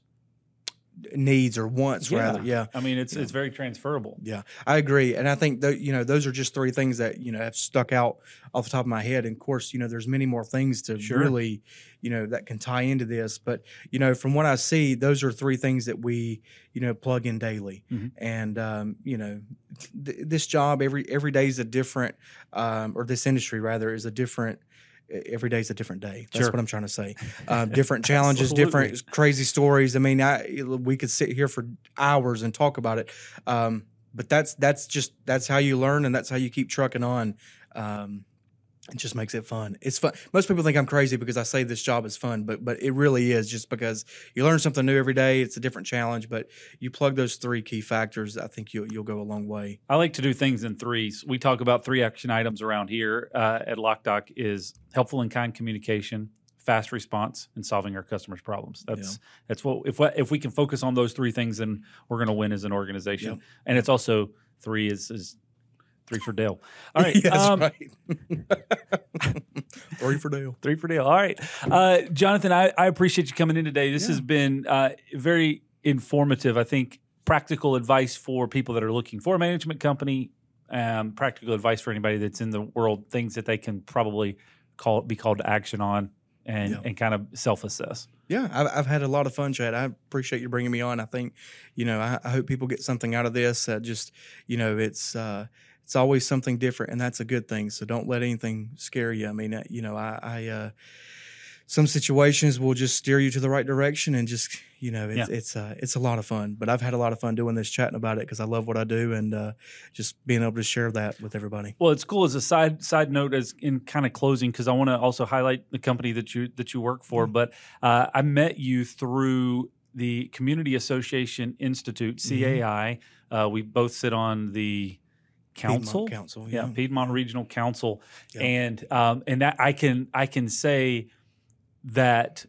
[SPEAKER 3] needs or wants
[SPEAKER 1] yeah.
[SPEAKER 3] rather. Yeah.
[SPEAKER 1] I mean, it's
[SPEAKER 3] yeah.
[SPEAKER 1] it's very transferable.
[SPEAKER 3] Yeah, I agree. And I think that, you know, those are just three things that, you know, have stuck out off the top of my head. And of course, you know, there's many more things to sure. really, you know, that can tie into this. But, you know, from what I see, those are three things that we, you know, plug in daily. Mm-hmm. And, um, you know, th- this job every, every day is a different, um, or this industry rather is a different every day's a different day. That's
[SPEAKER 1] Sure.
[SPEAKER 3] what I'm trying to say. Uh, different challenges, different crazy stories. I mean, I, we could sit here for hours and talk about it. Um, but that's that's just that's how you learn, and that's how you keep trucking on. Um, It just makes it fun. It's fun. Most people think I'm crazy because I say this job is fun, but but it really is, just because you learn something new every day. It's a different challenge, but you plug those three key factors, I think you'll you'll go a long way.
[SPEAKER 1] I like to do things in threes. We talk about three action items around here uh, at LockDoc: is helpful and kind communication, fast response, and solving our customers' problems. That's
[SPEAKER 3] Yeah.
[SPEAKER 1] that's what if if we can focus on those three things, then we're going to win as an organization.
[SPEAKER 3] Yep.
[SPEAKER 1] And it's also three is is three for Dale. All right,
[SPEAKER 3] Yeah, that's
[SPEAKER 1] um,
[SPEAKER 3] right. Three for Dale.
[SPEAKER 1] Three for Dale. All right. Uh, Jonathan, I, I appreciate you coming in today. This
[SPEAKER 3] Yeah.
[SPEAKER 1] has been uh, very informative. I think practical advice for people that are looking for a management company, um, practical advice for anybody that's in the world, things that they can probably call be called to action on and,
[SPEAKER 3] Yeah.
[SPEAKER 1] and kind of self-assess.
[SPEAKER 3] Yeah, I've, I've had a lot of fun, Chad. I appreciate you bringing me on. I think, you know, I, I hope people get something out of this. Uh, just, you know, it's uh, it's always something different, and that's a good thing. So don't let anything scare you. I mean, uh, you know, I, I uh, some situations will just steer you to the right direction, and just, you know, it's
[SPEAKER 1] Yeah.
[SPEAKER 3] it's uh, it's a lot of fun. But I've had a lot of fun doing this, chatting about it, because I love what I do, and uh, just being able to share that with everybody.
[SPEAKER 1] Well, it's cool as a side side note, as in kind of closing, because I want to also highlight the company that you that you work for.
[SPEAKER 3] Mm-hmm.
[SPEAKER 1] But uh, I met you through the Community Association Institute, C A I. Uh, we both sit on the council,
[SPEAKER 3] Piedmont Council,
[SPEAKER 1] yeah,
[SPEAKER 3] yeah.
[SPEAKER 1] Piedmont Regional Council,
[SPEAKER 3] Yeah.
[SPEAKER 1] and um, and that I can I can say that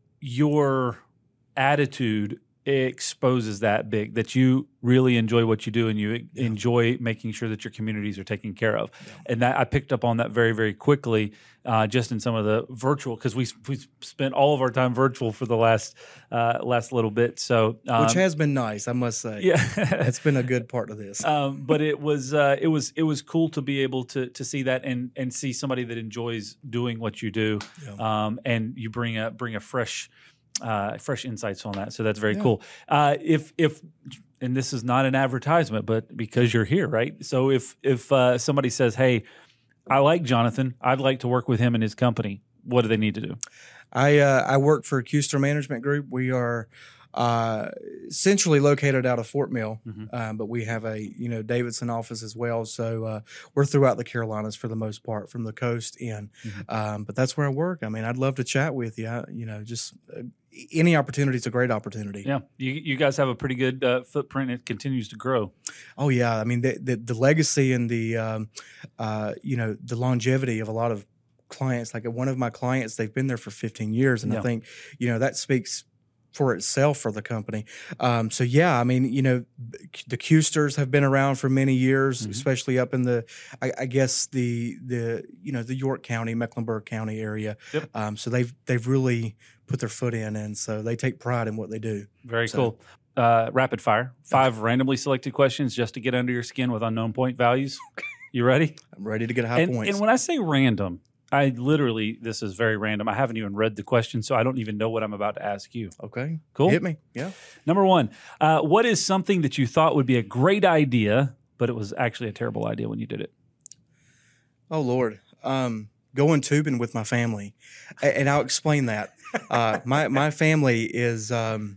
[SPEAKER 1] your attitude exposes that big, that you really enjoy what you do, and you
[SPEAKER 3] Yeah.
[SPEAKER 1] enjoy making sure that your communities are taken care of. And that I picked up on that very, very quickly, uh, just in some of the virtual, because we we spent all of our time virtual for the last uh, last little bit. So um,
[SPEAKER 3] Which has been nice, I must say.
[SPEAKER 1] yeah,
[SPEAKER 3] It's been a good part of this.
[SPEAKER 1] um, but it was uh, it was it was cool to be able to to see that and and see somebody that enjoys doing what you do,
[SPEAKER 3] Yeah.
[SPEAKER 1] um, and you bring a bring a fresh uh, fresh insights on that. So that's very
[SPEAKER 3] Yeah.
[SPEAKER 1] cool. Uh, if if and this is not an advertisement, but because you're here, right? So if if uh, somebody says, "Hey, I like Jonathan. I'd like to work with him and his company," what do they need to do?
[SPEAKER 3] I uh, I work for Custer Management Group. We are uh, centrally located out of Fort Mill,
[SPEAKER 1] Mhm.
[SPEAKER 3] um, but we have a you know Davidson office as well. So uh, we're throughout the Carolinas for the most part, from the coast in.
[SPEAKER 1] Mhm.
[SPEAKER 3] Um, but that's where I work. I mean, I'd love to chat with you. I, you know, just uh, any opportunity is a great opportunity.
[SPEAKER 1] Yeah, you you guys have a pretty good uh, footprint. It continues to grow.
[SPEAKER 3] Oh yeah, I mean the the, the legacy and the um, uh, you know the longevity of a lot of clients. Like one of my clients, they've been there for fifteen years, and
[SPEAKER 1] Yeah.
[SPEAKER 3] I think you know that speaks for itself for the company. Um, so yeah, I mean you know the Custers have been around for many years,
[SPEAKER 1] Mhm.
[SPEAKER 3] especially up in the I, I guess the the you know the York County, Mecklenburg County area.
[SPEAKER 1] Yep.
[SPEAKER 3] Um, so they've they've really put their foot in, and so they take pride in what they do.
[SPEAKER 1] Very
[SPEAKER 3] So-
[SPEAKER 1] cool. Uh, rapid fire. Five randomly selected questions just to get under your skin with unknown point values. You ready?
[SPEAKER 3] I'm ready to get high
[SPEAKER 1] And,
[SPEAKER 3] points.
[SPEAKER 1] and when I say random, I literally, this is very random. I haven't even read the question, so I don't even know what I'm about to ask you.
[SPEAKER 3] Okay,
[SPEAKER 1] Cool.
[SPEAKER 3] Hit me. Yeah.
[SPEAKER 1] Number one, uh, what is something that you thought would be a great idea, but it was actually a terrible idea when you did it?
[SPEAKER 3] Oh Lord, um, going tubing with my family, A- and I'll explain that. Uh, my my family is um,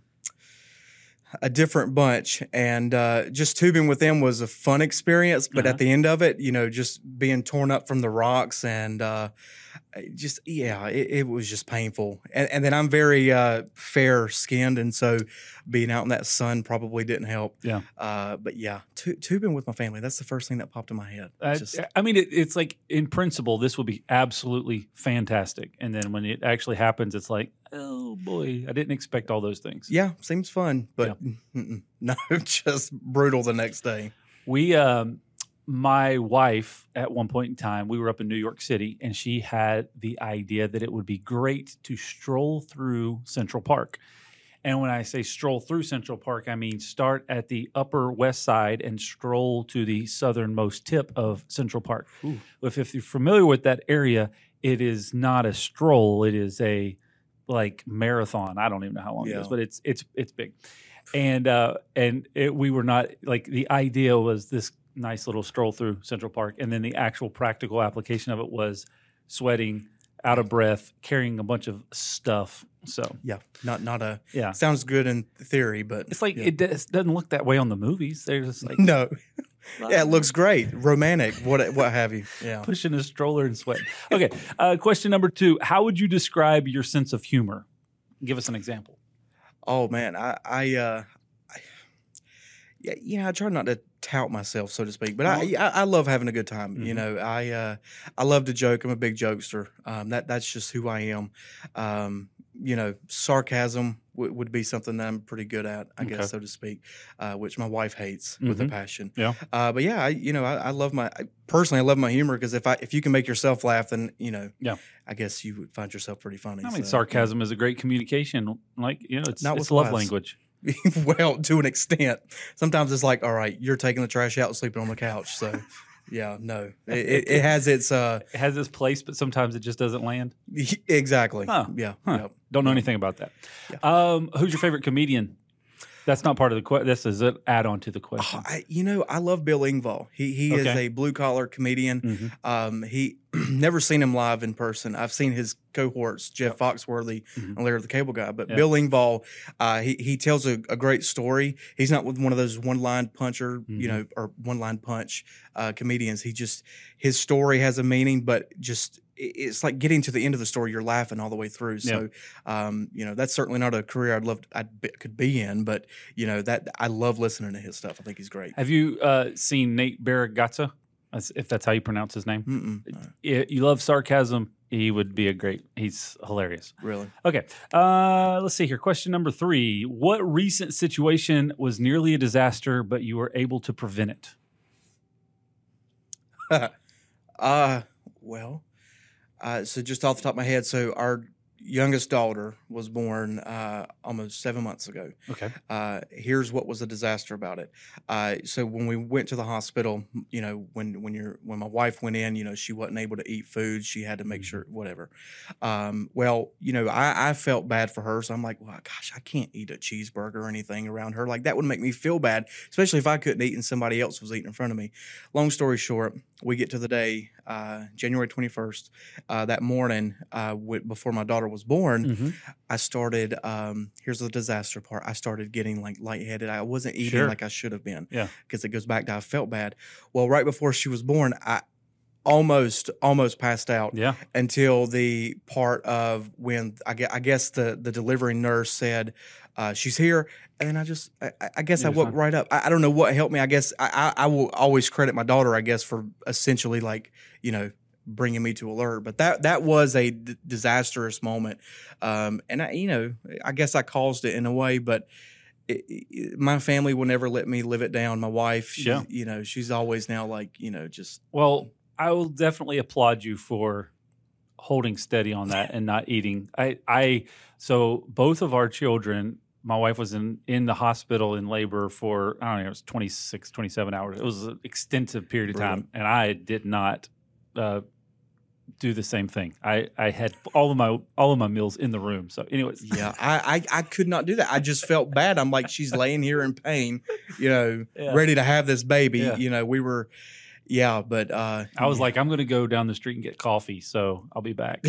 [SPEAKER 3] a different bunch, and uh, just tubing with them was a fun experience. But
[SPEAKER 1] Uh-huh.
[SPEAKER 3] at the end of it, you know, just being torn up from the rocks and uh, just yeah, it, it was just painful. And, and then I'm very uh, fair skinned, and so being out in that sun probably didn't help.
[SPEAKER 1] Yeah.
[SPEAKER 3] Uh, but yeah, tu- tubing with my family—that's the first thing that popped in my head.
[SPEAKER 1] Uh,
[SPEAKER 3] Just-
[SPEAKER 1] I mean, it, it's like in principle, this would be absolutely fantastic. And then when it actually happens, it's like, oh boy, I didn't expect all those things.
[SPEAKER 3] Yeah, seems fun, but mm-mm. no, just brutal the next day.
[SPEAKER 1] We, um, my wife, at one point in time, we were up in New York City, and she had the idea that it would be great to stroll through Central Park. And when I say stroll through Central Park, I mean start at the upper west side and stroll to the southernmost tip of Central Park.
[SPEAKER 3] Ooh.
[SPEAKER 1] If, if you're familiar with that area, it is not a stroll; it is a like marathon. I don't even know how long it
[SPEAKER 3] Yeah.
[SPEAKER 1] is, but it's it's it's big. And uh, and it, we were not like the idea was this nice little stroll through Central Park, and then the actual practical application of it was sweating out of breath, carrying a bunch of stuff. So
[SPEAKER 3] Yeah, not not a
[SPEAKER 1] yeah,
[SPEAKER 3] sounds good in theory, but
[SPEAKER 1] it's like
[SPEAKER 3] yeah.
[SPEAKER 1] it does, doesn't look that way on the movies. They're just like
[SPEAKER 3] no. Yeah, it looks great, romantic, what what have you. Yeah.
[SPEAKER 1] pushing a stroller and sweating. Okay, uh, question number two: how would you describe your sense of humor? Give us an example.
[SPEAKER 3] Oh man, I I, uh, I yeah, you know, I try not to tout myself, so to speak, but I I, I love having a good time.
[SPEAKER 1] Mm-hmm.
[SPEAKER 3] You know, I uh, I love to joke. I'm a big jokester. Um, that that's just who I am. Um, you know, sarcasm w- would be something that I'm pretty good at, I
[SPEAKER 1] Okay.
[SPEAKER 3] guess, so to speak, uh, which my wife hates with a
[SPEAKER 1] Mhm.
[SPEAKER 3] passion.
[SPEAKER 1] Yeah.
[SPEAKER 3] Uh, but yeah, I, you know, I, I love my I, personally, I love my humor because if I if you can make yourself laugh, then you know,
[SPEAKER 1] Yeah.
[SPEAKER 3] I guess you would find yourself pretty funny.
[SPEAKER 1] I mean,
[SPEAKER 3] so,
[SPEAKER 1] sarcasm is a great communication. Like you know, it's
[SPEAKER 3] Not
[SPEAKER 1] it's
[SPEAKER 3] with
[SPEAKER 1] love
[SPEAKER 3] lies.
[SPEAKER 1] language.
[SPEAKER 3] well, to an extent. Sometimes it's like, all right, you're taking the trash out and sleeping on the couch. So, yeah, no, it, it, it has its uh,
[SPEAKER 1] It has its place, but sometimes it just doesn't land.
[SPEAKER 3] exactly.
[SPEAKER 1] Huh.
[SPEAKER 3] Yeah,
[SPEAKER 1] Huh.
[SPEAKER 3] yeah.
[SPEAKER 1] Don't know anything about that. Um, who's your favorite comedian? That's not part of the question. This is an add-on to the question.
[SPEAKER 3] Oh, I, you know, I love Bill Engvall. He he is
[SPEAKER 1] Okay.
[SPEAKER 3] a blue collar comedian.
[SPEAKER 1] Mhm.
[SPEAKER 3] Um, he never seen him live in person. I've seen his cohorts, Jeff Foxworthy
[SPEAKER 1] Mhm.
[SPEAKER 3] and Larry the Cable Guy. But
[SPEAKER 1] Yeah.
[SPEAKER 3] Bill Engvall, uh, he he tells a, a great story. He's not with one of those one line puncher,
[SPEAKER 1] Mhm.
[SPEAKER 3] you know, or one line punch uh, comedians. He just his story has a meaning, but just it- it's like getting to the end of the story, you're laughing all the way through. So, um, you know, that's certainly not a career I'd love I could be in, but you know that I love listening to his stuff. I think he's great.
[SPEAKER 1] Have you uh, seen Nate Bargatze? That's, if that's how you pronounce his name.
[SPEAKER 3] Mm-mm, no,
[SPEAKER 1] I- You love sarcasm. He would be a great. He's hilarious.
[SPEAKER 3] really.
[SPEAKER 1] Okay. Uh, let's see here. Question number three. What recent situation was nearly a disaster, but you were able to prevent it?
[SPEAKER 3] uh, well, uh, so just off the top of my head, so our youngest daughter was born uh, almost seven months ago.
[SPEAKER 1] Okay.
[SPEAKER 3] Uh, here's what was a disaster about it. Uh, so when we went to the hospital, you know, when when you're when my wife went in, you know, she wasn't able to eat food. She had to make sure whatever. Um, well, you know, I, I felt bad for her, so I'm like, well, gosh, I can't eat a cheeseburger or anything around her. Like that would make me feel bad, especially if I couldn't eat and somebody else was eating in front of me. Long story short, we get to the day, uh, January twenty-first. Uh, that morning, uh, w- before my daughter was born,
[SPEAKER 1] Mhm.
[SPEAKER 3] I started. Um, here's the disaster part. I started getting like lightheaded. I wasn't eating
[SPEAKER 1] Sure.
[SPEAKER 3] like I should have been.
[SPEAKER 1] Yeah.
[SPEAKER 3] because it goes back to I felt bad. Well, right before she was born, I almost almost passed out
[SPEAKER 1] Yeah.
[SPEAKER 3] until the part of when I guess, I guess the the delivering nurse said uh, she's here, and then I just I, I guess I
[SPEAKER 1] You're
[SPEAKER 3] woke
[SPEAKER 1] fine.
[SPEAKER 3] right up. I, I don't know what helped me. I guess I, I I will always credit my daughter. I guess for essentially like you know bringing me to alert. But that that was a d- disastrous moment, um, and I you know I guess I caused it in a way, but. It, it, my family will never let me live it down. My wife, she,
[SPEAKER 1] Yeah.
[SPEAKER 3] you know, she's always now like, you know, just
[SPEAKER 1] Well, I will definitely applaud you for holding steady on that and not eating. I, I, so both of our children, my wife was in, in the hospital in labor for, I don't know, it was twenty-six, twenty-seven hours. It was an extensive period of time. And I did not uh, do the same thing. I, I had all of my, all of my meals in the room. So anyways,
[SPEAKER 3] yeah, I, I I could not do that. I just felt bad. I'm like, she's laying here in pain, you know,
[SPEAKER 1] Yeah.
[SPEAKER 3] ready to have this baby.
[SPEAKER 1] Yeah.
[SPEAKER 3] You know, we were, yeah, but uh,
[SPEAKER 1] I was
[SPEAKER 3] yeah.
[SPEAKER 1] like, I'm going to go down the street and get coffee. So I'll be back.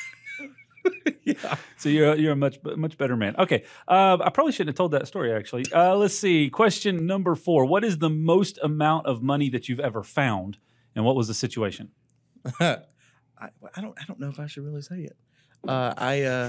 [SPEAKER 3] yeah.
[SPEAKER 1] So you're you're a much much better man. Okay, uh, I probably shouldn't have told that story actually. Uh, let's see. Question number four: what is the most amount of money that you've ever found, and what was the situation?
[SPEAKER 3] I, I don't I don't know if I should really say it. Uh, I uh,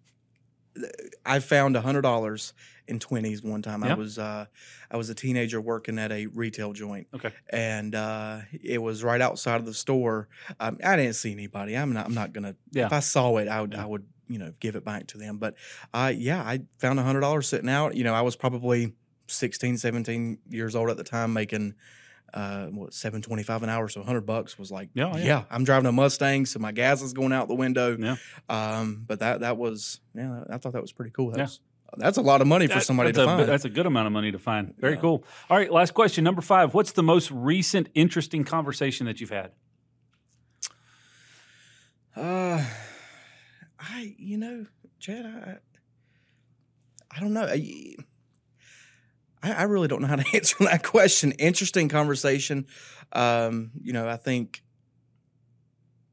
[SPEAKER 3] I found a hundred dollars in twenties one time.
[SPEAKER 1] Yeah.
[SPEAKER 3] I was uh, I was a teenager working at a retail joint.
[SPEAKER 1] Okay.
[SPEAKER 3] And uh, it was right outside of the store. Um, I didn't see anybody. I'm not. I'm not gonna.
[SPEAKER 1] Yeah.
[SPEAKER 3] If I saw it, I would.
[SPEAKER 1] Yeah.
[SPEAKER 3] I would. You know, give it back to them. But uh, yeah, I found a hundred dollars sitting out. You know, I was probably sixteen, seventeen years old at the time, making uh, what seven twenty five an hour. So a hundred bucks was like,
[SPEAKER 1] Yeah, yeah.
[SPEAKER 3] I'm driving a Mustang, so my gas is going out the window.
[SPEAKER 1] Yeah.
[SPEAKER 3] Um, but that that was yeah, I thought that was pretty cool. That
[SPEAKER 1] Yeah.
[SPEAKER 3] was, that's a lot of money for
[SPEAKER 1] That-
[SPEAKER 3] somebody
[SPEAKER 1] that's
[SPEAKER 3] to
[SPEAKER 1] a,
[SPEAKER 3] find.
[SPEAKER 1] That's a good amount of money to find. Very
[SPEAKER 3] Yeah.
[SPEAKER 1] cool. All right, last question, number five. What's the most recent interesting conversation that you've had?
[SPEAKER 3] Uh, I you know, Chad, I I don't know. I, I I really don't know how to answer that question. Interesting conversation. Um, you know, I think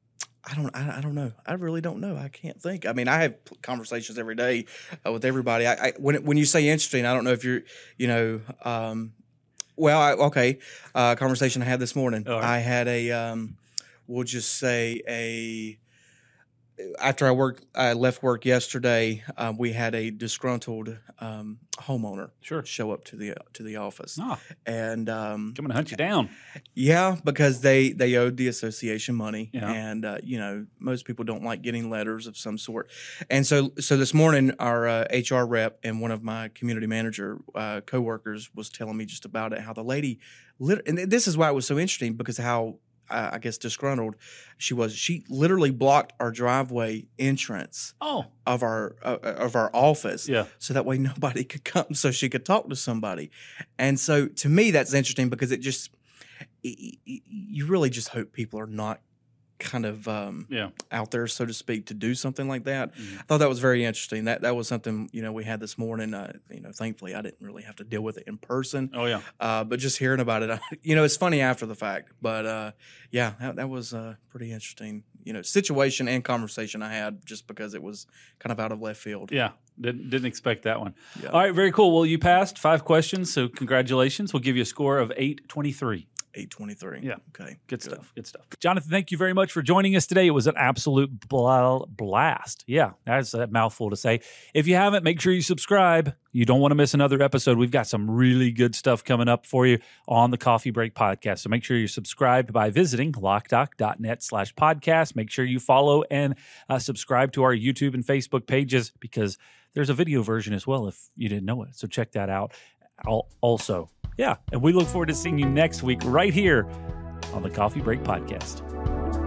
[SPEAKER 3] I don't. I, I don't know. I really don't know. I can't think. I mean, I have conversations every day uh, with everybody. I, I when when you say interesting, I don't know if you're, you know, um, well, I, okay. Uh, conversation I had this morning.
[SPEAKER 1] All right.
[SPEAKER 3] I had a, um, we'll just say a. After I worked, I left work yesterday. Uh, we had a disgruntled um, homeowner
[SPEAKER 1] Sure.
[SPEAKER 3] show up to the to the office,
[SPEAKER 1] Ah,
[SPEAKER 3] and um,
[SPEAKER 1] coming to hunt you down.
[SPEAKER 3] yeah, because they they owed the association money,
[SPEAKER 1] Yeah.
[SPEAKER 3] and uh, you know most people don't like getting letters of some sort, and so so this morning our uh, H R rep and one of my community manager uh, coworkers was telling me just about it, how the lady, lit- and this is why it was so interesting because how. Uh, I guess disgruntled she was. She literally blocked our driveway entrance
[SPEAKER 1] Oh,
[SPEAKER 3] of our uh, of our office,
[SPEAKER 1] yeah.
[SPEAKER 3] so that way nobody could come, so she could talk to somebody. And so to me, that's interesting because it just y- y- you really just hope people are not kind of um,
[SPEAKER 1] Yeah.
[SPEAKER 3] out there, so to speak, to do something like that.
[SPEAKER 1] Mhm.
[SPEAKER 3] I thought that was very interesting. That that was something you know we had this morning. Uh, you know, thankfully I didn't really have to deal with it in person.
[SPEAKER 1] Oh, yeah.
[SPEAKER 3] Uh, but just hearing about it, you know, it's funny after the fact. But uh, yeah, that, that was a pretty interesting, you know, situation and conversation I had just because it was kind of out of left field.
[SPEAKER 1] Yeah. Didn't, didn't expect that one.
[SPEAKER 3] Yeah.
[SPEAKER 1] All right. Very cool. Well, you passed five questions. So congratulations. We'll give you a score of eight twenty-three.
[SPEAKER 3] eight twenty-three.
[SPEAKER 1] Yeah.
[SPEAKER 3] Okay.
[SPEAKER 1] Good stuff. Good stuff. Jonathan, thank you very much for joining us today. It was an absolute bla- blast. Yeah, that's a mouthful to say. If you haven't, make sure you subscribe. You don't want to miss another episode. We've got some really good stuff coming up for you on the Coffee Break Podcast. So make sure you're subscribed by visiting lockdoc.net slash podcast. Make sure you follow and uh, subscribe to our YouTube and Facebook pages because there's a video version as well if you didn't know it. So check that out Al- also. Yeah, and we look forward to seeing you next week right here on the Coffee Break Podcast.